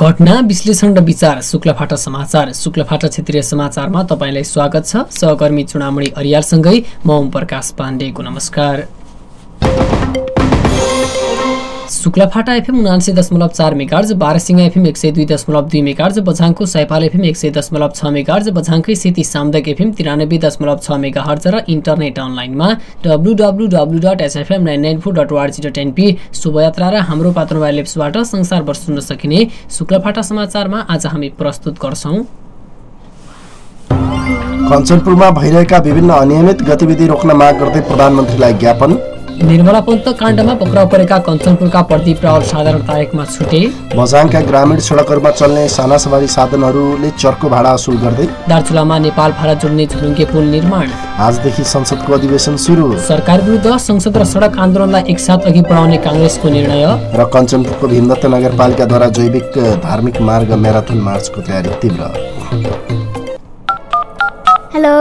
घटना विश्लेषण र विचार शुक्लफाटा समाचार। शुक्लफाटा क्षेत्रीय समाचारमा तपाईलाई स्वागत छ। सहकर्मी चुनामणी अरियालसँगै म ओम प्रकाश पाण्डेको नमस्कार। Shuklaphanta FM 79.4 megahertz, Barsinga FM 102.2 megahertz, बझाङको सैपाल एफएम 100.6 मेगाहर्ज, बझाङकै सेती सामुदायिक एफएम 93.6 मेगाहर्ज र इन्टरनेट अनलाइनमा www.sfm994.org.np शोभायात्रा र हाम्रो पात्र मोबाइल एप्सबाट संसारभर सुन्न सकिने शुक्लफाटा समाचारमा आज हामी प्रस्तुत गर्छौं। कञ्चनपुरमा भइरहेका विभिन्न अनियमित गतिविधि रोक्न माग गर्दै प्रधानमन्त्रीलाई ज्ञापन। निर्मला पन्त काण्डमा पक्राउ परेका कञ्चनपुरका प्रदीप रावल साधारण तारिकमा छुटे। बझाङका ग्रामीण सडकहरूमा चल्ने साना सवारी साधनहरूले चर्को भाडा असुल गर्दै। दार्चुलामा नेपाल भारत जोड्ने झुलुङ्गे पुल निर्माण। आजदेखि संसदको अधिवेशन सुरु। सरकार विरुद्ध संसद र सडक आन्दोलनलाई एकसाथ अघि बढाउने कांग्रेसको निर्णय। र कञ्चनपुरको भीमदत्त नगरपालिकाद्वारा जैविक धार्मिक मार्ग म्याराथन मार्चको तयारी तीव्र। हेलो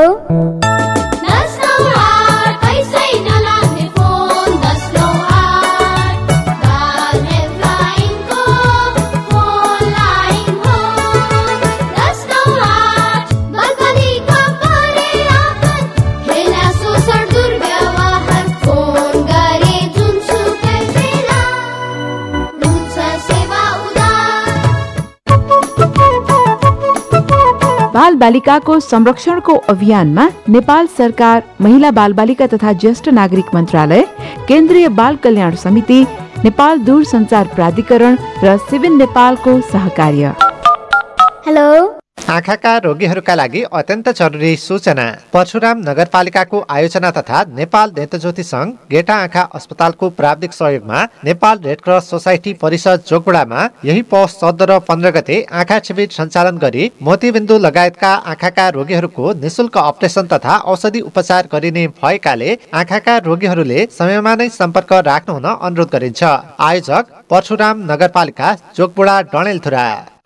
बाल बालिकाको संरक्षणको अभियानमा नेपाल सरकार, महिला बाल बालिका तथा ज्येष्ठ नागरिक मन्त्रालय, केन्द्रीय बाल कल्याण समिति, नेपाल दूरसञ्चार प्राधिकरण र सिभिन नेपालको सहकार्य। हेलो आँखाका रोगीहरूका लागि अत्यन्त जरुरी सूचना। परशुराम नगरपालिकाको आयोजना तथा नेपाल नेत्रज्योति संघ गेटा आँखा अस्पतालको प्राविधिक सहयोगमा नेपाल रेडक्रस सोसाइटी परिषद जोगबुढामा यही पौष 14 र 15 गते आँखा शिविर सञ्चालन गरी मोतीबिन्दु लगायतका आँखाका रोगीहरूको निशुल्क अपरेसन तथा औषधि उपचार गरिने भएकाले आँखाका रोगीहरूले समयमा नै सम्पर्क राख्नुहुन अनुरोध गरिन्छ। आयोजक परशुराम नगरपालिका जोगबुढा डडेलधुरा।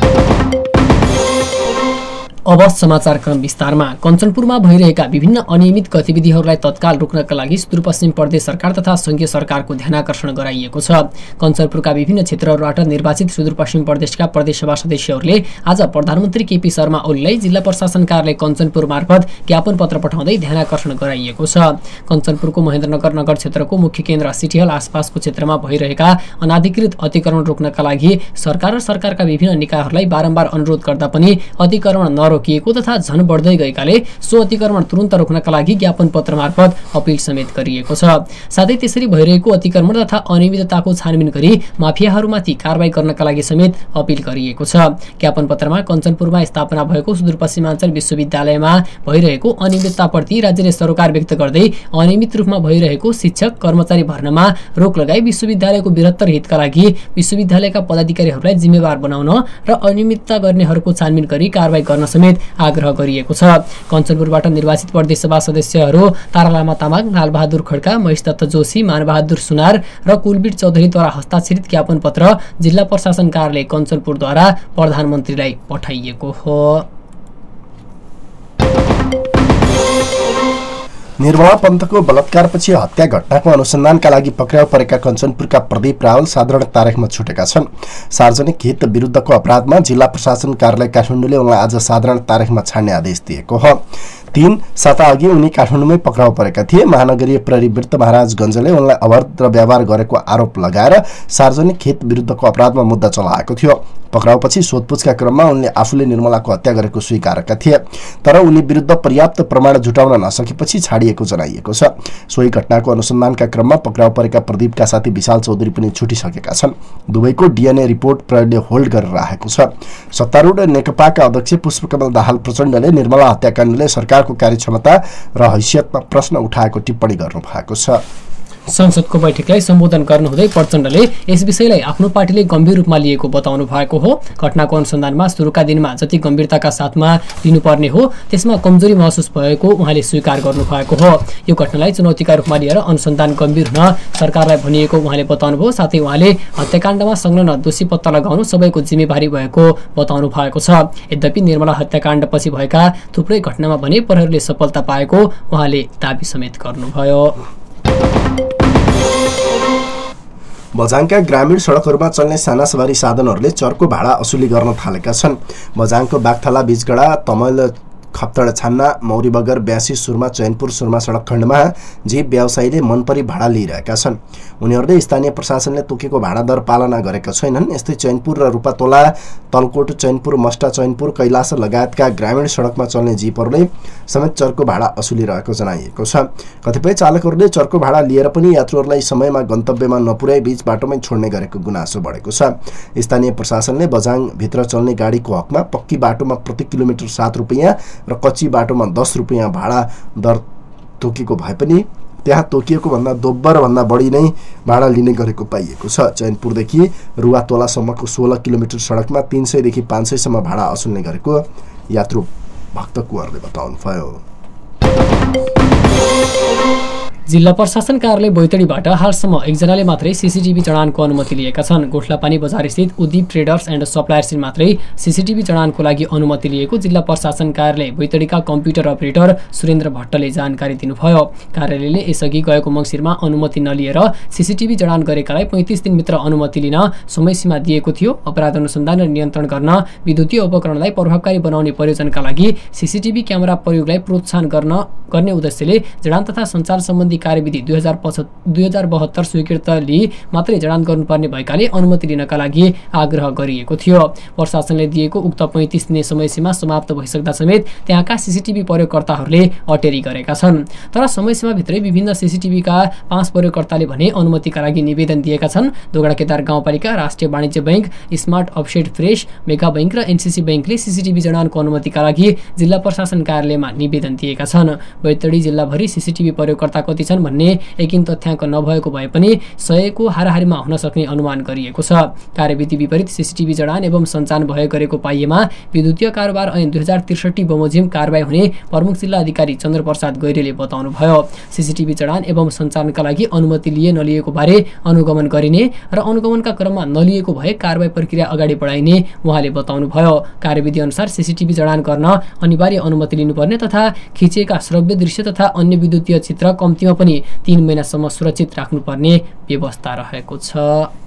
अब समाचार क्रम विस्तारमा। कञ्चनपुरमा भइरहेका विभिन्न अनियमित गतिविधिहरूलाई तत्काल रोक्नका लागि सुदूरपश्चिम प्रदेश सरकार तथा संघीय सरकारको ध्यानाकर्षण गराइएको छ। कञ्चनपुरका विभिन्न क्षेत्रहरूबाट निर्वाचित सुदूरपश्चिम प्रदेशका प्रदेशसभा सदस्यहरूले आज प्रधानमन्त्री केपी शर्मा ओलीलाई जिल्ला प्रशासन कार्यालय कञ्चनपुर मार्फत ज्ञापन पत्र पठाउँदै ध्यानाकर्षण गराइएको छ। कञ्चनपुरको महेन्द्रनगर नगर क्षेत्रको मुख्य केन्द्र सिटीहल आसपासको क्षेत्रमा भइरहेका अनाधिकृत अतिक्रमण रोक्नका लागि सरकार र सरकारका विभिन्न निकायहरूलाई बारम्बार अनुरोध गर्दा पनि अतिक्रमण रोकिएको तथा झन बढ्दै गएकाले सो अतिक्रमण तुरन्त रोक्नका लागि ज्ञापन पत्र मार्फत अपिल समेत गरिएको छ। साथै त्यसरी भइरहेको अतिक्रमण तथा अनियमितताको छानबिन गरी माफियाहरूमाथि कारबाही गर्नका लागि समेत अपिल गरिएको छ। ज्ञापन पत्रमा कञ्चनपुरमा स्थापना भएको सुदूरपश्चिमाञ्चल विश्वविद्यालयमा भइरहेको अनियमितताप्रति राज्यले सरोकार व्यक्त गर्दै अनियमित रूपमा भइरहेको शिक्षक कर्मचारी भर्नामा रोक लगाई विश्वविद्यालयको बृहत्तर हितका लागि विश्वविद्यालयका पदाधिकारीहरूलाई जिम्मेवार बनाउन र अनियमितता गर्नेहरूको छानबिन गरी कारबाही गर्न समेत आग्रह गरिएको छ। कञ्चनपुरबाट निर्वाचित प्रदेशसभा सदस्यहरू तारालामा तामाङ, लालबहादुर खड्का, महेशदत्त जोशी, मानबहादुर सुनार र कुलबीर चौधरीद्वारा हस्ताक्षरित ज्ञापन पत्र जिल्ला प्रशासन कार्यालय कञ्चनपुरद्वारा प्रधानमन्त्रीलाई पठाइएको हो। निर्मला पन्तको बलात्कारपछि हत्या घटनाको अनुसन्धानका लागि पक्राउ परेका कञ्चनपुरका प्रदीप रावल साधारण तारिकमा छुटेका छन्। सार्वजनिक हित विरुद्धको अपराधमा जिल्ला प्रशासन कार्यालय काठमाडौँले उनलाई आज साधारण तारिकमा छाड्ने आदेश दिएको हो। 3 साता अघि उनी काठमाडौँमै पक्राउ परेका थिए। महानगरीय प्रहरी वृत्त महाराजगञ्जले उनलाई अभद्र व्यवहार गरेको आरोप लगाएर सार्वजनिक हित विरुद्धको अपराधमा मुद्दा चलाएको थियो। पक्राउपछि सोधपुछका क्रममा उनले आफूले निर्मलाको हत्या गरेको स्वीकारेका थिए, तर उनी विरुद्ध पर्याप्त प्रमाण जुटाउन नसकेपछि छाडिएको जनाइएको छ। सोही घटनाको अनुसन्धानका क्रममा पक्राउ परेका प्रदीपका साथी विशाल चौधरी पनि छुटिसकेका छन्। दुवैको डीएनए रिपोर्ट प्रहरीले होल्ड गरेर राखेको छ। सत्तारूढ नेकपाका अध्यक्ष पुष्पकमल दाहाल प्रचण्डले निर्मला हत्याकाण्डले सरकारको कार्यक्षमता र हैसियतमा प्रश्न उठाएको टिप्पणी गर्नु भएको छ। संसदको बैठकलाई सम्बोधन गर्नुहुँदै प्रचण्डले यस विषयलाई आफ्नो पार्टीले गम्भीर रूपमा लिएको बताउनु भएको हो। घटनाको अनुसन्धानमा सुरुका दिनमा जति गम्भीरताका साथमा लिनुपर्ने हो त्यसमा कमजोरी महसुस भएको उहाँले स्वीकार गर्नु भएको हो। यो घटनालाई चुनौतीका रूपमा लिएर अनुसन्धान गम्भीर हुन सरकारलाई भनिएको उहाँले बताउनुभयो। साथै उहाँले हत्याकाण्डमा संलग्न दोषी पत्ता लगाउनु सबैको जिम्मेवारी भएको बताउनु भएको छ। यद्यपि निर्मला हत्याकाण्डपछि भएका थुप्रै घटनामा भने प्रहरीले सफलता पाएको उहाँले दाबी समेत गर्नुभयो। बझाङका ग्रामीण सडकहरूमा चल्ने साना सवारी साधनहरूले चर्को भाडा असुली गर्न थालेका छन्। बझाङको बागथला बीचगढा तमैल खप्तड छान्ना मौरी बगर ब्यासी सुरमा चैनपुर सुरमा सडक खण्डमा जीव व्यवसायीले मनपरी भाडा लिइरहेका छन्। उनीहरूले स्थानीय प्रशासनले तोकेको भाडा दर पालना गरेका छैनन्। यस्तै चैनपुर र रूपातोला तलकोट चैनपुर मस्टा चैनपुर कैलाश लगायतका ग्रामीण सडकमा चल्ने जीपहरूले समेत चर्को भाडा असुलिरहेको जनाइएको छ। कतिपय चालकहरूले चर्को भाडा लिएर पनि यात्रुहरूलाई समयमा गन्तव्यमा नपुर्याई बीच बाटोमै छोड्ने गरेको गुनासो बढेको छ। स्थानीय प्रशासनले बझाङभित्र चल्ने गाडीको हकमा पक्की बाटोमा प्रति किलोमिटर 7 रुपैयाँ र कच्ची बाटोमा 10 रुपैयाँ भाडा दर तोकेको भए पनि त्यहाँ तोकिएको भन्दा दोब्बर भन्दा बढी नै भाडा लिने गरेको पाइएको छ। चैनपुरदेखि रुवातोलासम्मको 16 किलोमिटर सडकमा 300 देखि 500 सम्म भाडा असुल्ने गरेको यात्रु भक्त कुँवरले बताउनुभयो। जिल्ला प्रशासन कार्यालय बैतडीबाट हालसम्म एकजनाले मात्रै सीसीटीभी चढानको अनुमति लिएका छन्। गोठलापानी बजार स्थित उदीप ट्रेडर्स एन्ड सप्लायर्सले मात्रै सीसीटीभी चढानको लागि अनुमति लिएको जिल्ला प्रशासन कार्यालय बैतडीका कम्प्युटर अपरेटर सुरेन्द्र भट्टले जानकारी दिनुभयो। कार्यालयले यसअघि गएको मङ्सिरमा अनुमति नलिएर सीसीटीभी चढान गरेकालाई 35 दिनभित्र अनुमति लिन समयसीमा दिएको थियो। अपराध अनुसन्धान र नियन्त्रण गर्न विद्युतीय उपकरणलाई प्रभावकारी बनाउने प्रयोजनका लागि सीसीटीभी क्यामेरा प्रयोगलाई प्रोत्साहन गर्ने उद्देश्यले जडान तथा सञ्चार सम्बन्धी कार्यविधि 2072 स्वीकृत लिई मात्रै जडान गर्नुपर्ने भएकाले अनुमति लिनका लागि आग्रह गरिएको थियो। प्रशासनले दिएको उक्त 35 दिने समयसीमा समाप्त भइसक्दा समेत त्यहाँका सीसीटीभी प्रयोगकर्ताहरूले अटेरी गरेका छन्। तर समयसीमाभित्रै विभिन्न सीसीटीभीका 5 प्रयोगकर्ताले भने अनुमतिका लागि निवेदन दिएका छन्। दोगडाकेदार गाउँपालिका, राष्ट्रिय वाणिज्य बैंक, स्मार्ट अपसेट फ्रेश, मेगा बैंक र एनसीसी बैंकले सीसीटीभी जडानको अनुमतिका लागि जिल्ला प्रशासन कार्यालयमा निवेदन दिएका छन्। बैतडी जिल्लाभरि सीसीटीभी प्रयोगकर्ता कति छन् भन्ने एकिन तथ्याङ्क नभएको भए पनि 100 को हाराहारीमा हुन सक्ने अनुमान गरिएको छ। कार्यविधि विपरीत सीसीटीभी जडान एवं सञ्चालन भयो गरेको पाइएमा विद्युतीय कारोबार ऐन 2063 बमोजिम कारबाही हुने प्रमुख जिल्ला अधिकारी चन्द्रप्रसाद गैरेले बताउनुभयो। सीसीटीभी जडान एवं सञ्चालनका लागि अनुमति लिए नलिएको बारे अनुगमन गरिने र अनुगमनका क्रममा नलिएको भए कारबाही प्रक्रिया अगाडि बढाइने उहाँले बताउनुभयो। कार्यविधि अनुसार सीसीटीभी जडान गर्न अनिवार्य अनुमति लिनुपर्ने तथा खिचिएका श्रव्य दृश्य तथा अन्य विद्युतीय चित्र कम्तीमा पनि 3 महिनासम्म सुरक्षित राख्नुपर्ने व्यवस्था रहेको छ।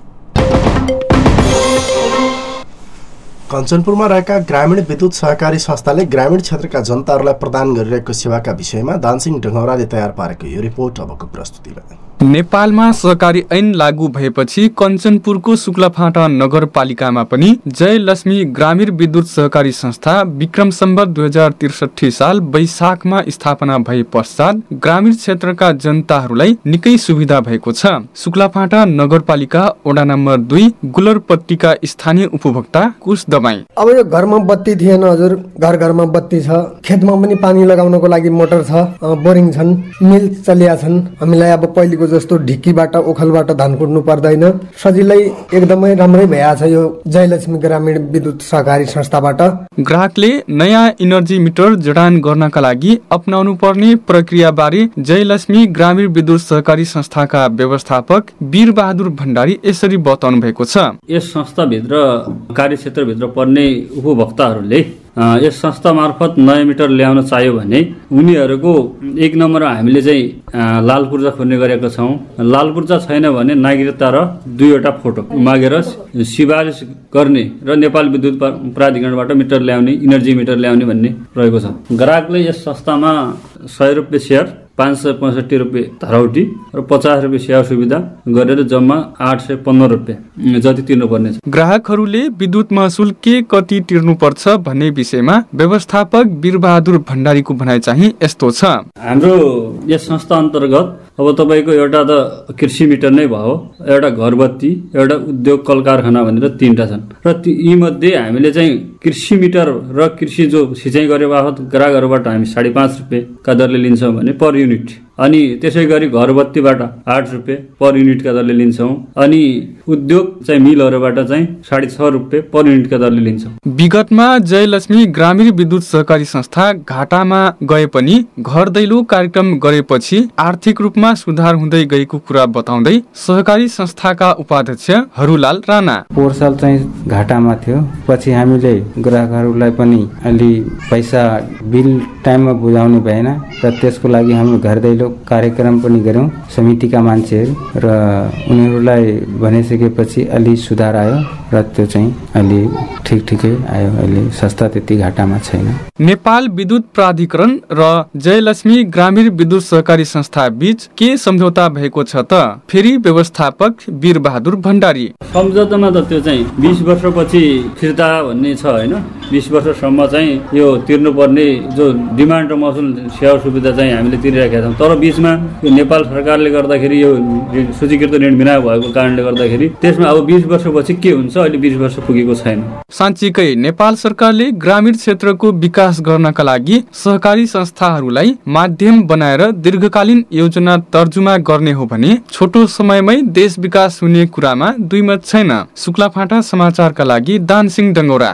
कञ्चनपुरमा रहेका ग्रामीण विद्युत सहकारी संस्थाले ग्रामीण क्षेत्रका जनताहरूलाई प्रदान गरिरहेको सेवाका विषयमा दानसिंह ढुङ्गौराले तयार पारेको यो रिपोर्ट अबको प्रस्तुतिलाई। नेपालमा सहकारी ऐन लागू भएपछि कञ्चनपुरको शुक्लाफाँटा नगरपालिकामा पनि जयलक्ष्मी ग्रामीण विद्युत सहकारी संस्था विक्रम सम्वत 2063 साल वैशाखमा स्थापना भए पश्चात ग्रामीण क्षेत्रका जनताहरूलाई निकै सुविधा भएको छ। शुक्लाफाँटा नगरपालिका वडा नम्बर 2 गुलरपट्टीका स्थानीय उपभोक्ता कुश दबाई। अब यो घरमा बत्ती थिएन हजुर, घर घरमा बत्ती छ, खेतमा पनि पानी लगाउनको लागि मोटर छ, बोरिङ छन्, मिल चलिया छन्। हामीलाई अब पहिलेको जस्तो ढिक्कीबाट ओखलबाट धान कुट्नु पर्दैन, सजिलै एकदमै राम्रै भइरहेछ यो जयलक्ष्मी ग्रामीण विद्युत सहकारी संस्थाबाट। ग्राहकले नयाँ इनर्जी मिटर जडान गर्नका लागि अपनाउनु पर्ने प्रक्रिया बारे जयलक्ष्मी ग्रामीण विद्युत सहकारी संस्थाका व्यवस्थापक वीर बहादुर भण्डारी यसरी बताउनु भएको छ। यस संस्थाभित्र कार्यक्षेत्रभित्र पर्ने उपभोक्ताहरूले यस संस्था मार्फत नयाँ मिटर ल्याउन चाह्यो भने उनीहरूको 1 नम्बर हामीले चाहिँ लाल पूर्जा खोल्ने गरेका छौँ। लाल पूर्जा छैन भने नागरिकता र 2वटा फोटो मागेर सिफारिस गर्ने र नेपाल विद्युत प्राधिकरणबाट मिटर ल्याउने, इनर्जी मिटर ल्याउने भन्ने रहेको छ। ग्राहकले यस संस्थामा 100 रुपियाँ सेयर, 565 रुपियाँ धरौटी र 50 रुपियाँ सेवा सुविधा गरेर जम्मा 815 रुपियाँ जति तिर्नुपर्ने छ। ग्राहकहरूले विद्युत महसुल के कति तिर्नुपर्छ भन्ने विषयमा व्यवस्थापक वीरबहादुर भण्डारीको भनाइ चाहिँ यस्तो छ। हाम्रो यस संस्था अन्तर्गत अब तपाईँको एउटा त कृषि मिटर नै भयो, एउटा घरबत्ती, एउटा उद्योग कल कारखाना भनेर 3टा छन् र यी मध्ये हामीले चाहिँ कृषि मिटर र कृषि जो सिँचाइ गरे बापत ग्राहकहरूबाट हामी 5.5 रुपियाँका दरले लिन्छौँ भने पर युनिट, अनि त्यसै गरी घरबत्तीबाट 8 रुपियाँ पर युनिटका दरले लिन्छौँ, अनि उद्योग चाहिँ मिलहरूबाट चाहिँ 6.5 रुपियाँ पर युनिटका दरले लिन्छौँ। विगतमा जयलक्ष्मी ग्रामीण विद्युत सहकारी संस्था घाटामा गए पनि घर दैलो कार्यक्रम गरेपछि आर्थिक रूपमा सुधार हुँदै गएको कुरा बताउँदै सहकारी संस्थाका उपाध्यक्ष हरूलाल राणा, पोहोर साल चाहिँ घाटामा थियो, पछि हामीले ग्राहकहरूलाई पनि अलि पैसा बिल टाइममा बुझाउनु भएन र त्यसको लागि हाम्रो घर दैलो सहयोग कार्यक्रम पनि गऱ्यौँ समितिका मान्छेहरू र उनीहरूलाई भनिसकेपछि अलि सुधार आयो र त्यो चाहिँ अलि ठिकै आयो। अहिले संस्था त्यति घाटामा छैन। नेपाल विद्युत प्राधिकरण र जयलक्ष्मी ग्रामीण विद्युत सहकारी संस्था बीच के सम्झौता भएको छ त? फेरि व्यवस्थापक वीरबहादुर भण्डारी। सम्झौतामा त त्यो चाहिँ 20 वर्षपछि फिर्ता भन्ने छ हैन। 20 वर्षसम्म चाहिँ यो तिर्नुपर्ने जो डिमान्ड र महसुल सेवा सुविधा चाहिँ हामीले तिरिरहेका छौँ। तर बीचमा यो नेपाल सरकारले गर्दाखेरि यो सूचीकृत ऋण बिना भएको कारणले गर्दाखेरि त्यसमा अब 20 वर्षपछि के हुन्छ अहिले 20 वर्ष पुगेको छैन। साँच्चीकै नेपाल सरकारले ग्रामीण क्षेत्रको विकास गर्नका लागि सहकारी संस्थाहरूलाई माध्यम बनाएर दीर्घकालीन योजना तर्जुमा गर्ने हो भने छोटो समयमै देश विकास हुने कुरामा दुई मत छैन। शुक्लाफाटा समाचारका लागि दानसिंह डङ्गौरा।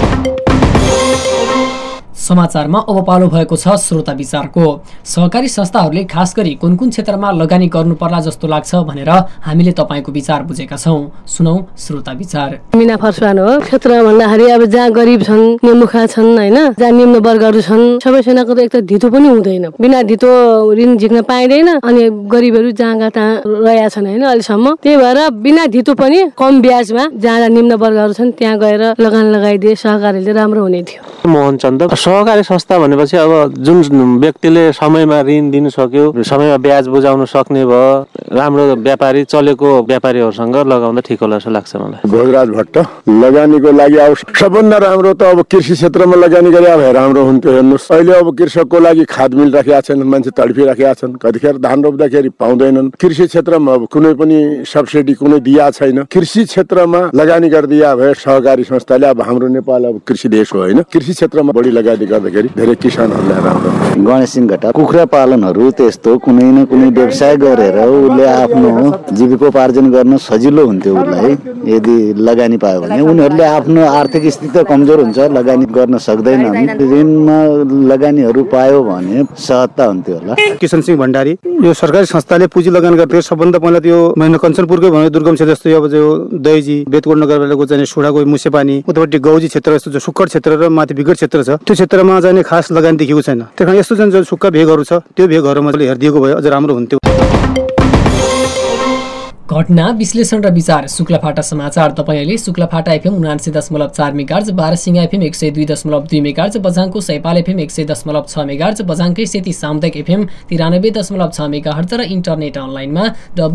समाचारमा अब पालो भएको छ श्रोता विचारको। सहकारी संस्थाहरूले खास गरी कुन कुन क्षेत्रमा लगानी गर्नुपर्ला जस्तो लाग्छ भनेर हामीले तपाईँको विचार बुझेका छौँ। सुनौ श्रोता विचार। मिना फर्सवान हो। क्षेत्र भन्दाखेरि अब जहाँ गरिब छन्, निमुखा छन् हैन, जहाँ निम्न वर्गहरू छन्, सबैजनाको त एक त धितो पनि हुँदैन। बिना धितो ऋण झिक्न पाइँदैन अनि गरिबहरू जहाँ तहाँ रहेका छन् हैन अहिलेसम्म। त्यही भएर बिना धितो पनि कम ब्याजमा जहाँ निम्न वर्गहरू छन् त्यहाँ गएर लगानी लगाइदिए सहकारीले राम्रो हुने थियो। मोहन चन्द। सहकारी संस्था भनेपछि अब जुन व्यक्तिले समयमा ऋण दिन सक्यो, समयमा ब्याज बुझाउन सक्ने भयो, राम्रो व्यापारी चलेको व्यापारीहरूसँग लगाउँदा ठिक होला जस्तो लाग्छ मलाई। भोजराज भट्ट। लगानीको लागि अब सबभन्दा राम्रो त अब कृषि क्षेत्रमा लगानी गरे भए राम्रो हुन्थ्यो। हेर्नुहोस् अहिले अब कृषकको लागि खाद मिल राखेका छन्, मान्छे तडपिराखेका छन्, कतिखेर धान रोप्दाखेरि पाउँदैनन्। कृषि क्षेत्रमा अब कुनै पनि सब्सिडी कुनै दिया छैन। कृषि क्षेत्रमा लगानी गरिदिया भए सहकारी संस्थाले अब हाम्रो नेपाल अब कृषि देश हो हैन, कृषि क्षेत्रमा बढी लगानी गर्दाखेरि धेरै किसानहरूलाई राम्रो। गणेश सिंह घटा। कुखुरा पालनहरू त्यस्तो कुनै न कुनै व्यवसाय गरेर उसले आफ्नो जीविकोपार्जन गर्न सजिलो हुन्थ्यो उसलाई यदि लगानी पायो भने। उनीहरूले आफ्नो आर्थिक स्थिति कमजोर हुन्छ, लगानी गर्न सक्दैनन्। ऋणमा लगानीहरू पायो भने सहजता हुन्थ्यो होला। किशन सिंह भण्डारी। यो सरकारी संस्थाले पुँजी लगानी गर्दै सबभन्दा पहिला त्यो मैले कञ्चनपुरकै भने दुर्गम क्षेत्र जस्तो अब जो दैजी बेतकोट नगरपालिकाको चाहिँ सुडाको मुसेपानी उतापट्टि गौजी क्षेत्र जस्तो जो सुक्खर क्षेत्र र माथि विकट क्षेत्र छ त्यो क्षेत्रमा चाहिँ खास लगानी देखिएको छैन। त्यही कारण यस्तो जुन सुक्खा भेगहरू छ त्यो भेगहरूमा हेरिदिएको भए अझ राम्रो हुन्थ्यो। घटना विश्लेषण र विचार शुक्लाफाटा समाचार। तपाईले Shuklaphanta FM 79.4 megahertz, Barsinga FM 102.2 megahertz, बझाङको सैपाल एफएम 100.6 मेगाहर्ज, बझाङकै सेती सामुदायिक एफएम 93.6 मेगाहर्ज र इन्टरनेट अनलाइनमा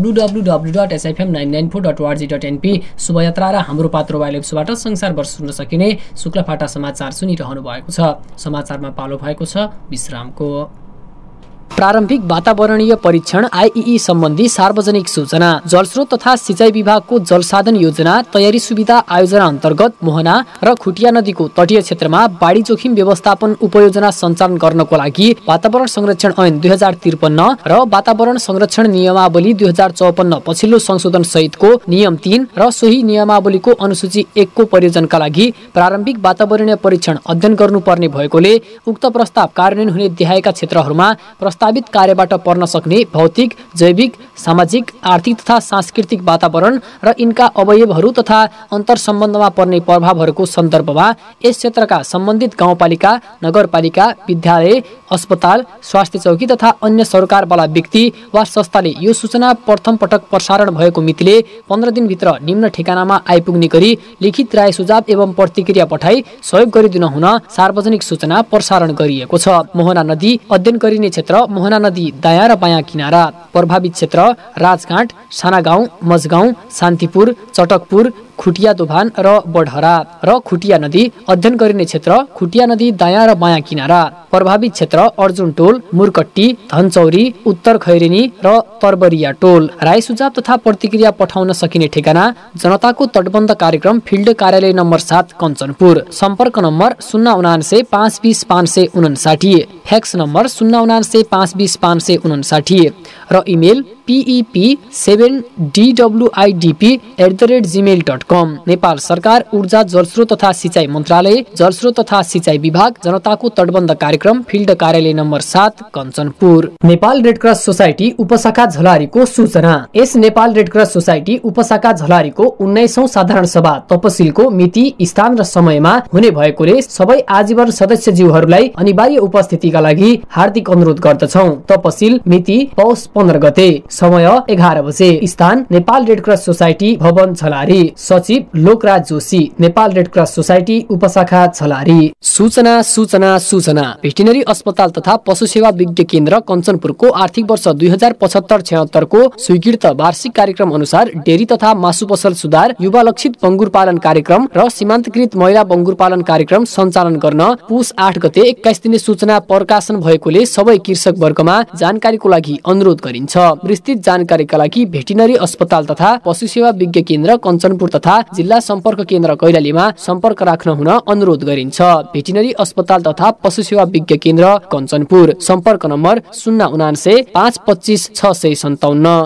www.sfm994.org.np शुभयात्रा र हाम्रो पात्रो मोबाइल एप्सबाट संसारभर सुन्न सकिने शुक्लाफाटा समाचार सुनिरहनु भएको छ। समाचारमा पालो भएको छ विश्रामको। प्रारम्भिक वातावरणीय परीक्षण आइई सम्बन्धी सार्वजनिक सूचना। जलस्रोत तथा सिंचाई विभागको जलसाधन योजना तयारी सुविधा आयोजना अन्तर्गत मोहना र खुटिया नदीको तटीय क्षेत्रमा बाढी जोखिम व्यवस्थापन उपयोजना सञ्चालन गर्नको लागि वातावरण संरक्षण ऐन 2053 र वातावरण संरक्षण नियमावली 2054 पछिल्लो संशोधन सहितको नियम 3 र सोही नियमावलीको अनुसूची 1 को प्रयोजनका लागि प्रारम्भिक वातावरणीय परीक्षण अध्ययन गर्नुपर्ने भएकोले उक्त प्रस्ताव कार्यान्वयन हुने देखाएका क्षेत्रहरूमा प्रस्तावित कार्यबाट पर्न सक्ने भौतिक, जैविक, सामाजिक, आर्थिक तथा सांस्कृतिक वातावरण र यिनका अवयवहरू तथा अन्तर सम्बन्धमा पर्ने प्रभावहरूको सन्दर्भमा यस क्षेत्रका सम्बन्धित गाउँपालिका, नगरपालिका, विद्यालय, अस्पताल, स्वास्थ्य चौकी तथा अन्य सरकारवाला व्यक्ति वा संस्थाले यो सूचना प्रथम पटक प्रसारण भएको मितिले 15 दिनभित्र निम्न ठेगानामा आइपुग्ने गरी लिखित राय सुझाव एवं प्रतिक्रिया पठाई सहयोग गरिदिन हुन सार्वजनिक सूचना प्रसारण गरिएको छ। मोहना नदी अध्ययन गरिने क्षेत्र मोहना नदी दायाँ र बायाँ किनारा। प्रभावित क्षेत्र राजघाट, सानागाउँ, मजगाउँ, शान्तिपुर, चटकपुर, खुटिया दोभान र बढहरा र खुटिया नदी अध्ययन गरिने क्षेत्र खुटिया नदी दायाँ र बायाँ किनारा। प्रभावित क्षेत्र अर्जुन टोल, मुरकट्टी, धनचौरी, उत्तर खैरेनी र तरबरिया टोल। राय सुझाव तथा प्रतिक्रिया पठाउन सकिने ठेगाना जनताको तटबन्ध कार्यक्रम फिल्ड कार्यालय नम्बर 7 कञ्चनपुर। सम्पर्क नम्बर 079 520 559, फ्याक्स नम्बर 079 520 559 र इमेल pep7dwidp@gmail.com। कम। नेपाल सरकार, ऊर्जा, जलस्रोत तथा सिंचाई मन्त्रालय, जलस्रोत तथा सिंचाई विभाग, जनताको तटबन्ध कार्यक्रम, फिल्ड कार्यालय number 7 Kanchanpur. Nepal Red Cross society उपशाखा झलारीको सूचना। यस नेपाल रेडक्रस सोसाइटी उपशाखा झलारीको 19औं साधारण सभा तपसिलको मिति, स्थान र समयमा हुने भएकोले सबै आजीवन सदस्यज्यूहरूलाई अनिवार्य उपस्थितिका लागि हार्दिक अनुरोध गर्दछौं। तपसिल मिति पौष 15 गते, समय 11 बजे, स्थान नेपाल रेडक्रस सोसाइटी भवन झलारी। सचिव लोकराज जोशी, नेपाल रेडक्रस सोसाइटी उपशाखा झलारी। सूचना सूचना सूचना। भेटिनरी अस्पताल तथा पशु सेवा विज्ञ केन्द्र कञ्चनपुरको आर्थिक वर्ष 2075-76 को स्वीकृत वार्षिक कार्यक्रम अनुसार डेरी तथा मासु पसल सुधार, युवा लक्षित बंगुर पालन कार्यक्रम र सीमान्तकृत महिला बंगुर पालन कार्यक्रम सञ्चालन गर्न पुष 8 गते 21 दिने सूचना प्रकाशन भएकोले सबै कृषक वर्गमा जानकारीको लागि अनुरोध गरिन्छ। विस्तृत जानकारीका लागि भेटिनरी अस्पताल तथा पशु सेवा विज्ञ केन्द्र कञ्चनपुर तथा जिल्ला सम्पर्क केन्द्र कैलालीमा सम्पर्क राख्न हुन अनुरोध गरिन्छ। भेटिनरी अस्पताल तथा पशु सेवा विज्ञ केन्द्र कञ्चनपुर। सम्पर्क नम्बर 079 525 657।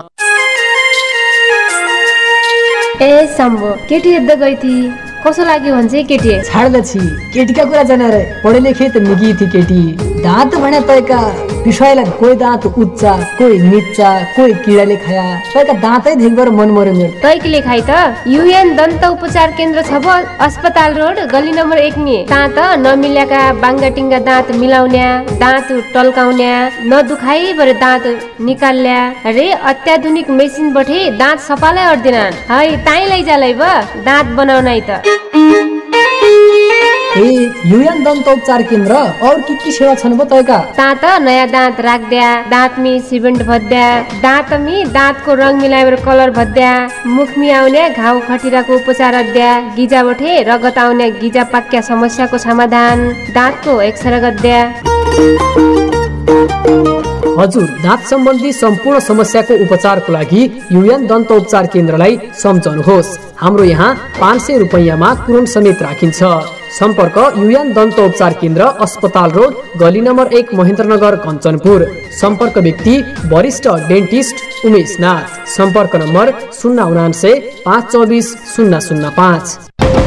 ए सम्भो केटी हेर्दै गई थी, कसो लाग्यो भन्छ केटी? छाड्दा छि केटीका कुरा जानेर पढे लेखे त निगी थी केटी। दाँत भने तयका विषयलाई कोही दाँत उच्चा, कोही निच्चा, कोही किडाले खाया, तयका दाँतै देखबर मन मर्यो मेरो। तयकीले खाइ त युएन दन्त उपचार केन्द्र छ भो, अस्पताल रोड, गली नम्बर 1 नि। दाँत नमिल्याका बाङ्गाटिङ्गा दाँत मिलाउन्या, दाँत टल्काउन्या, नदुखाइ भरे दाँत निकाल्ल्या रे अत्याधुनिक मेसिन बठे दाँत सफालाई अर्दिनान। है ताई लैजालै ब दाँत बनाउनै त। ए युएन दन्त उपचार केन्द्र और के सेवा छन् बो तयका? दाँत नयाँ दाँत राख्द्या, दाँतमी सिमेन्ट भद्या, दाँतमी दाँतको रङ मिलाएर कलर भद्या, मुखमी आउने घाउ खटिराको उपचार अद्या, गिजा बठे रगत आउने गिजा पाक्या समस्याको समाधान, दाँतको एक्सरे गद्या। हजुर, दाँत सम्बन्धी सम्पूर्ण समस्याको उपचारको लागि युएन दन्त उपचार केन्द्रलाई सम्झनुहोस्। हाम्रो यहाँ 500 रुपैयाँमा कुरण समेत राखिन्छ। सम्पर्क युएन दन्त उपचार केन्द्र, अस्पताल रोड, गली नम्बर 1, महेन्द्रनगर, कञ्चनपुर। सम्पर्क व्यक्ति वरिष्ठ डेन्टिस्ट उमेश नाथ। सम्पर्क नम्बर 079 524 005।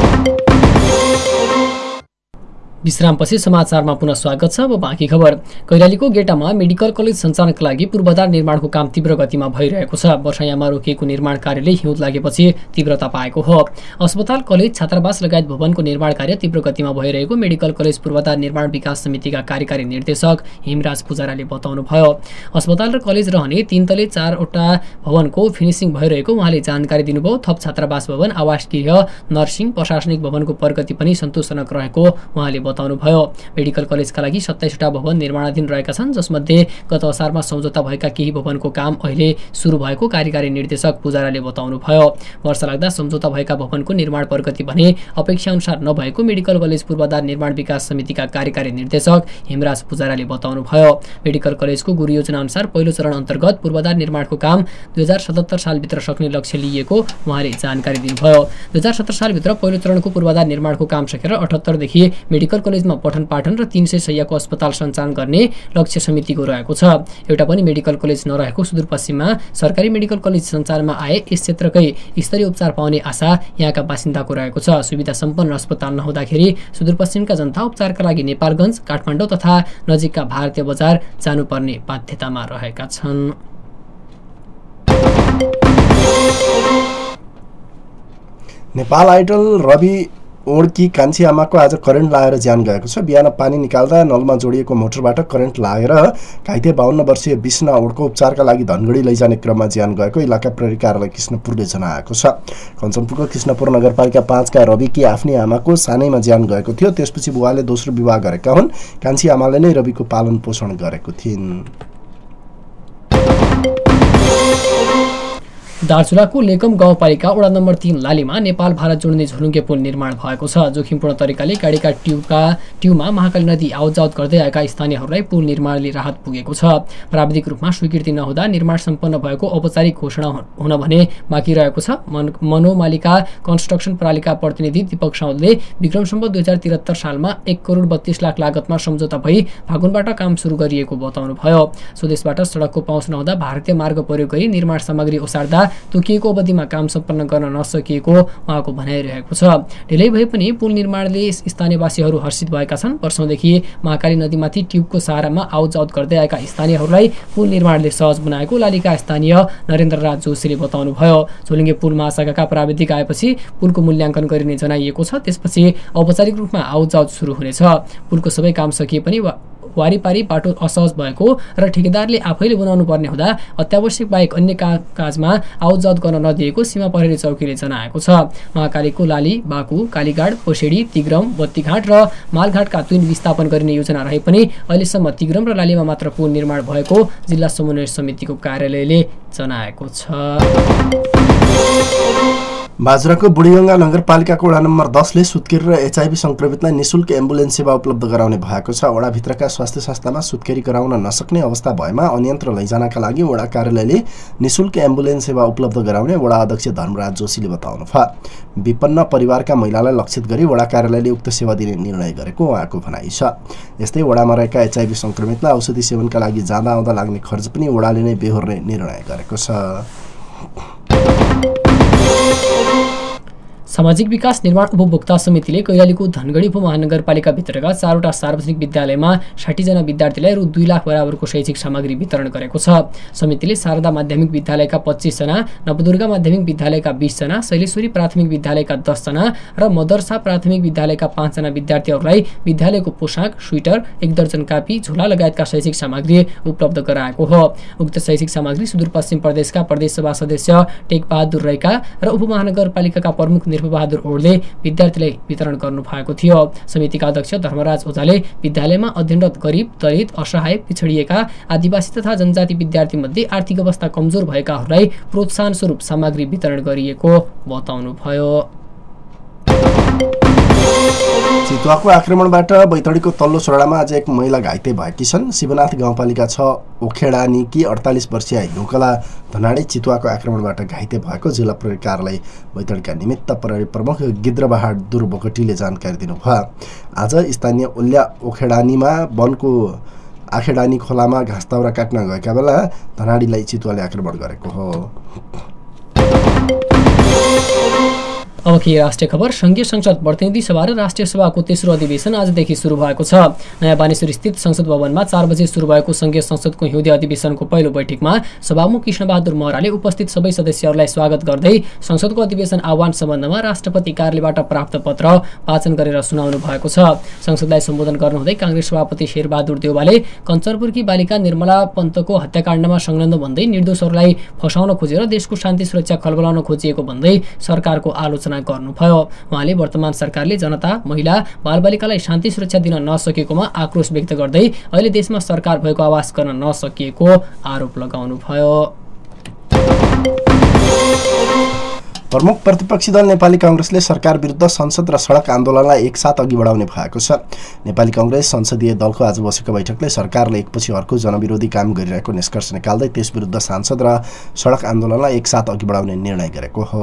विश्रामपछि समाचारमा पुनः स्वागत छ। अब बाँकी खबर। कैलालीको गेटामा मेडिकल कलेज सञ्चालनका लागि पूर्वाधार निर्माणको काम तीव्र गतिमा भइरहेको छ। वर्षायाममा रोकिएको निर्माण कार्यले हिउँद लागेपछि तीव्रता पाएको हो। अस्पताल, कलेज, छात्रावास लगायत भवनको निर्माण कार्य तीव्र गतिमा भइरहेको मेडिकल कलेज पूर्वाधार निर्माण विकास समितिका कार्यकारी निर्देशक हिमराज पुजाराले बताउनुभयो। अस्पताल र कलेज रहने 3 तले 4वटा भवनको फिनिसिङ भइरहेको उहाँले जानकारी दिनुभयो। थप छात्रावास भवन, आवास गृह, नर्सिङ, प्रशासनिक भवनको प्रगति पनि सन्तोषजनक रहेको उहाँले बताउनुभयो। मेडिकल कलेजका लागि 27वटा भवन निर्माणाधीन रहेका छन्, जसमध्ये गत असारमा सम्झौता भएका केही भवनको काम अहिले सुरु भएको कार्यकारी निर्देशक पुजाराले बताउनुभयो। वर्ष लाग्दा सम्झौता भएका भवनको निर्माण प्रगति भने अपेक्षा अनुसार नभएको मेडिकल कलेज पूर्वाधार निर्माण विकास समितिका कार्यकारी निर्देशक हिमराज पुजाराले बताउनुभयो। मेडिकल कलेजको गुरु योजना अनुसार पहिलो चरण अन्तर्गत पूर्वाधार निर्माणको काम 2077 सालभित्र सक्ने लक्ष्य लिएको उहाँले जानकारी दिनुभयो। 2077 सालभित्र पहिलो चरणको पूर्वाधार निर्माणको काम सकेर 78 देखि मेडिकल कलेजमा पठन पाठन र 300 शय्याको अस्पताल सञ्चालन गर्ने लक्ष्य समितिको रहेको छ। एउटा पनि मेडिकल कलेज नरहेको सुदूरपश्चिममा सरकारी मेडिकल कलेज सञ्चालनमा आए यस क्षेत्रकै स्तरीय उपचार पाउने आशा यहाँका बासिन्दाको रहेको छ। सुविधा सम्पन्न अस्पताल नहुँदाखेरि सुदूरपश्चिमका जनता उपचारका लागि नेपालगञ्ज, काठमाडौँ तथा नजिकका भारतीय बजार जानुपर्ने बाध्यतामा रहेका छन्। नेपाल आइडल रवि ओड्की कान्छी आमाको आज करेन्ट लागेर ज्यान गएको छ। बिहान पानी निकाल्दा नलमा जोडिएको मोटरबाट करेन्ट लागेर घाइते 52 वर्षीय विष्णा ओड्को उपचारका लागि धनगढी लैजाने क्रममा ज्यान गएको इलाका प्रहरी कार्यालय कृष्णपुरले जनाएको छ। कञ्चनपुरको कृष्णपुर नगरपालिका 5 का रविकी आफ्नी आमाको सानैमा ज्यान गएको थियो। त्यसपछि बुवाले दोस्रो विवाह गरेका हुन्। कान्छी आमाले नै रविको पालन पोषण गरेको थिइन्। दार्चुलाको लेकम गाउँपालिका वडा नम्बर 3 लालीमा नेपाल भारत जोड्ने झोलुङ्गे पुल निर्माण भएको छ। जोखिमपूर्ण तरिकाले गाडीका ट्युबमा महाकाली नदी आवजावत गर्दै आएका स्थानीयहरूलाई पुल निर्माणले राहत पुगेको छ। प्राविधिक रूपमा स्वीकृति नहुँदा निर्माण सम्पन्न भएको औपचारिक घोषणा हुन भने बाँकी रहेको छ। मनोमालिका कन्स्ट्रक्सन प्रणालीका प्रतिनिधि दीपक साउदले विक्रम सम्वत 2073 सालमा 1 करोड 32 लाख लागतमा सम्झौता भई फागुनबाट काम सुरु गरिएको बताउनुभयो। स्वदेशबाट सडकको पहुँच नहुँदा भारतीय मार्ग प्रयोग गरी निर्माण सामग्री ओसार्दा तोकिएको अवधिमा काम सम्पन्न गर्न नसकिएको उहाँको भनाइरहेको छ। ढिलै भए पनि पुल निर्माणले स्थानीयवासीहरू हर्षित भएका छन्। वर्षौंदेखि महाकाली नदीमाथि ट्युबको सहारामा आउटजाउट गर्दै आएका स्थानीयहरूलाई पुल निर्माणले सहज बनाएको लालीका स्थानीय नरेन्द्र राज जोशीले बताउनुभयो। झोलुङ्गे पुल महाशाखाका प्राविधिक आएपछि पुलको मूल्याङ्कन गरिने जनाइएको छ। त्यसपछि औपचारिक रूपमा आउटजाउट सुरु हुनेछ। पुलको सबै काम सकिए पनि वारिपारी बाटो असहज भएको र ठेकेदारले आफैले बनाउनु पर्ने हुँदा अत्यावश्यक बाहेक अन्य काजमा आउटजाउट गर्न नदिएको सीमा प्रहरी चौकीले जनाएको छ। महाकालीको लाली, बाकु, कालीघाट, पोसेडी, तिग्रम, बत्तीघाट र मालघाटका तुन विस्थापन गरिने योजना रहे पनि अहिलेसम्म तिग्रम र लालीमा मात्र पुल निर्माण भएको जिल्ला समन्वय समितिको कार्यालयले जनाएको छ। बाजुराको बुढीगङ्गा नगरपालिकाको वडा नम्बर 10 ले सुत्केरी र एचआईभी संक्रमितलाई निशुल्क एम्बुलेन्स सेवा उपलब्ध गराउने भएको छ। वडाभित्रका स्वास्थ्य संस्थामा सुत्केरी गराउन नसक्ने अवस्था भएमा अन्यन्त्र लैजानका लागि वडा कार्यालयले निशुल्क एम्बुलेन्स सेवा उपलब्ध गराउने वडा अध्यक्ष धर्मराज जोशीले बताउनुभयो। विपन्न परिवारका महिलालाई लक्षित गरी वडा कार्यालयले उक्त सेवा दिने निर्णय गरेको उहाँको भनाइ छ। यस्तै वडामा रहेका एचआईभी संक्रमितलाई औषधि सेवनका लागि जाँदा आउँदा लाग्ने खर्च पनि वडाले नै बेहोर्ने निर्णय गरेको छ। सामाजिक विकास निर्माण उपभोक्ता समितिले कैलालीको धनगढी उपमहानगरपालिका भित्रका 4वटा सार्वजनिक विद्यालयमा 60 जना विद्यार्थीलाई रु 2 लाख बराबरको शैक्षिक सामग्री वितरण गरेको छ। समितिले शारदा माध्यमिक विद्यालयका 25 जना, नवदुर्गा माध्यमिक विद्यालयका 20 जना, शैलेश्वरी प्राथमिक विद्यालयका 10 जना र मदरसा प्राथमिक विद्यालयका 5 जना विद्यार्थीहरूलाई विद्यालयको पोशाक, स्वेटर, 1 दर्जन कापी, झोला लगायतका शैक्षिक सामग्री उपलब्ध गराएको हो। उक्त शैक्षिक सामग्री सुदूरपश्चिम प्रदेशका प्रदेश सभा सदस्य टेकबहादुर रैका र उपमहानगरपालिकाका प्रमुख बहादुर ओडले विद्यार्थीलाई वितरण गर्नु भएको थियो। समितिका अध्यक्ष धर्मराज ओझाले विद्यालयमा अध्ययनरत गरिब, दलित, असहाय, पिछडिएका, आदिवासी तथा जनजाति विद्यार्थी मध्ये आर्थिक अवस्था कमजोर भएकाहरूलाई प्रोत्साहन स्वरूप सामग्री वितरण गरिएको बताउनुभयो। चितुवाको आक्रमणबाट बैतडीको तल्लो सोराडामा आज एक महिला घाइते भएकी छन्। शिवनाथ गाउँपालिका 6 ओखेडानीकी 48 वर्षीय हिउँकला धनाडी चितुवाको आक्रमणबाट घाइते भएको जिल्ला प्रहरी कार्यालय बैतडीका निमित्त प्रहरी प्रमुख गिद्रबहादुर बोगटीले जानकारी दिनुभयो। आज स्थानीय ओल्या ओखेडानीमा वनको आखेडानी खोलामा घाँस दाउरा काट्न गएका बेला धनाडीलाई चितुवाले आक्रमण गरेको हो। अब के राष्ट्रिय खबर। संघीय संसद प्रतिनिधि सभा र राष्ट्रिय सभाको तेस्रो अधिवेशन आजदेखि सुरु भएको छ। नयाँ बानेश्वर स्थित संसद भवनमा 4 बजे सुरु भएको संघीय संसदको हिउँदे अधिवेशनको पहिलो बैठकमा सभामुख कृष्णबहादुर महराले उपस्थित सबै सदस्यहरूलाई स्वागत गर्दै संसदको अधिवेशन आह्वान सम्बन्धमा राष्ट्रपति कार्यालयबाट प्राप्त पत्र वाचन गरेर सुनाउनु भएको छ। संसदलाई सम्बोधन गर्नुहुँदै कांग्रेस सभापति शेरबहादुर देउवाले कञ्चनपुरकी बालिका निर्मला पन्तको हत्याकाण्डमा संलग्न भन्दै निर्दोषहरूलाई फसाउन खोजेर देशको शान्ति सुरक्षा खलबलाउन खोजिएको भन्दै सरकारको आलोचना गर्नुभयो। उहाँले वर्तमान सरकारले जनता, महिला, बालबालिकालाई शान्ति सुरक्षा दिन नसकेकोमा आक्रोश व्यक्त गर्दै अहिले देशमा सरकार भएको आवाज गर्न नसकिएको आरोप लगाउनुभयो। प्रमुख प्रतिपक्षी दल नेपाली कांग्रेसले सरकार विरुद्ध संसद र सडक आन्दोलनलाई एकसाथ अघि बढाउने भएको छ। नेपाली कांग्रेस संसदीय दलको आज बसेको बैठकले सरकारले एकपछि अर्को जनविरोधी काम गरिरहेको निष्कर्ष निकाल्दै त्यस विरुद्ध सांसद र सडक आन्दोलनलाई एकसाथ अघि बढाउने निर्णय गरेको हो।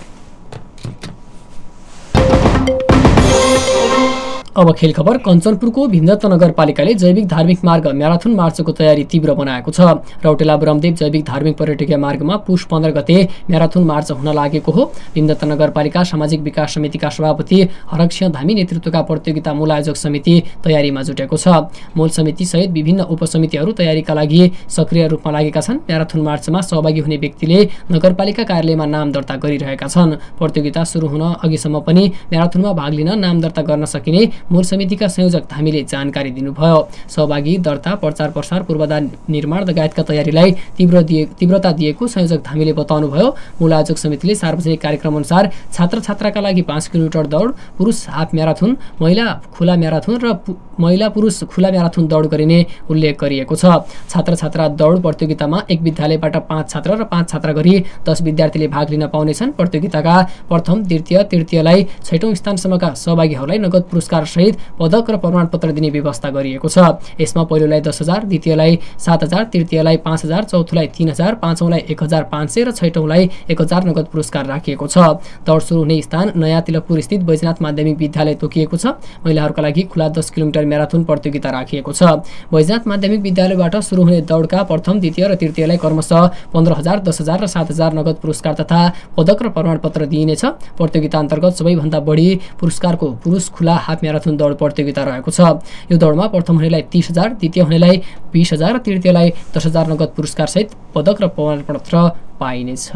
अब खेल खबर। कञ्चनपुरको भिन्दत्त नगरपालिकाले जैविक धार्मिक मार्ग म्याराथन मार्चको तयारी तीव्र बनाएको छ। रौटेला ब्रह्मदेव जैविक धार्मिक पर्यटकीय मार्गमा पुष 15 गते म्याराथन मार्च हुन लागेको हो। भिन्दत्त नगरपालिका सामाजिक विकास समितिका सभापति हरकसिंह धामी नेतृत्वका प्रतियोगिता मूल आयोजक समिति तयारीमा जुटेको छ। मूल समिति सहित विभिन्न उपसमितिहरू तयारीका लागि सक्रिय रूपमा लागेका छन्। म्याराथन मार्चमा सहभागी हुने व्यक्तिले नगरपालिका कार्यालयमा नाम दर्ता गरिरहेका छन्। प्रतियोगिता सुरु हुन अघिसम्म पनि म्याराथनमा भाग लिन नाम दर्ता गर्न सकिने मूल समितिका संयोजक धामीले जानकारी दिनुभयो। सहभागी दर्ता, प्रचार प्रसार, पूर्वाधार निर्माण लगायतका तयारीलाई तीव्रता दिएको संयोजक धामीले बताउनुभयो। मूल आयोजक समितिले सार्वजनिक कार्यक्रम अनुसार छात्र छात्राका लागि 5 किलोमिटर दौड, पुरुष हाफ म्याराथन, महिला खुला म्याराथन र महिला पुरुष खुला म्याराथन दौड गरिने उल्लेख गरिएको छ। छात्र छात्रा दौड प्रतियोगितामा एक विद्यालयबाट 5 छात्र र 5 छात्रा गरी 10 विद्यार्थीले भाग लिन पाउनेछन्। प्रतियोगिताका प्रथम, द्वितीय, तृतीयलाई 6औं स्थानसम्मका सहभागीहरूलाई नगद पुरस्कार सहित पदक र प्रमाणपत्र दिने व्यवस्था गरिएको छ। यसमा पहिलोलाई 10,000, द्वितीयलाई 7,000, तृतीयलाई 5,000, चौथोलाई 3,000, पाँचौंलाई 1,500 र छैटौंलाई 1,000 नगद पुरस्कार राखिएको छ। दौड सुरु हुने स्थान नयाँ तिलकपुर स्थित बैजनाथ माध्यमिक विद्यालय तोकिएको छ। महिलाहरूका लागि खुला 10 किलोमिटर म्याराथन प्रतियोगिता राखिएको छ। बैजनाथ माध्यमिक विद्यालयबाट सुरु हुने दौडका प्रथम, द्वितीय र तृतीयलाई क्रमशः 15,000, 10,000 र 7,000 नगद पुरस्कार तथा पदक र प्रमाणपत्र दिइनेछ। प्रतियोगिता अन्तर्गत सबैभन्दा बढी पुरस्कारको पुरुष खुला हाफ म्याराथन दौड प्रतियोगिता रहेको छ। यो दौडमा प्रथम हुनेलाई 30,000, द्वितीय हुनेलाई 20,000 र तृतीयलाई 10,000 नगद पुरस्कार सहित पदक र प्रमाणपत्र पाइनेछ।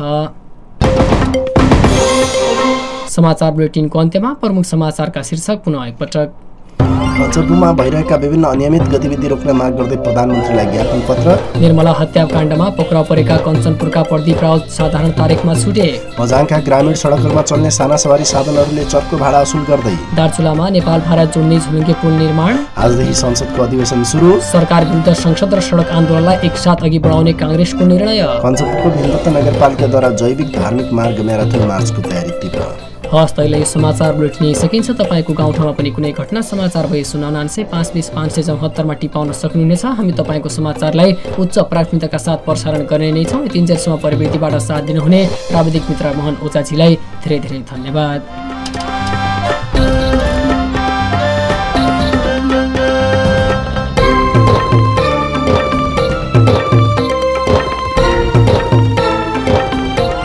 समाचार बुलेटिनको अन्त्यमा प्रमुख समाचारका शीर्षक पुनः एकपटक। कञ्चनपुरमा भइरहेका विभिन्न अनियमित गतिविधि रोक्न माग गर्दै प्रधानमन्त्रीलाई ज्ञापन पत्र। निर्मला हत्याकाण्डमा पक्राउ परेका कञ्चनपुरका प्रदीप राउत साधारण तारिखमा छुटे। बझाङका ग्रामीण सडकहरूमा चल्ने साना सवारी साधनहरूले चर्को भाडा असुल गर्दै। दार्चुलामा नेपाल भारत जोड्ने झुलुङ्गे पुल निर्माण। आजदेखि संसदको अधिवेशन सुरु। सरकार विरुद्ध संसद र सडक आन्दोलनलाई एकसाथ अघि बढाउने काङ्ग्रेसको निर्णय। कञ्चनपुरको भीमदत्त नगरपालिकाद्वारा जैविक धार्मिक मार्ग म्याराथन मार्चको तयारी तीव्र। हस् त यो समाचार बुलेटिन सकिन्छ। तपाईँको गाउँठाउँमा पनि कुनै घटना समाचार भए 099 मा टिपाउन सक्नुहुनेछ। हामी तपाईँको समाचारलाई उच्च प्राथमिकताका साथ प्रसारण गर्ने नै छौँ। यतिन्जेलसम्म प्रविधिबाट साथ दिनुहुने प्राविधिक मित्र मोहन ओझाजीलाई धेरै धेरै धन्यवाद।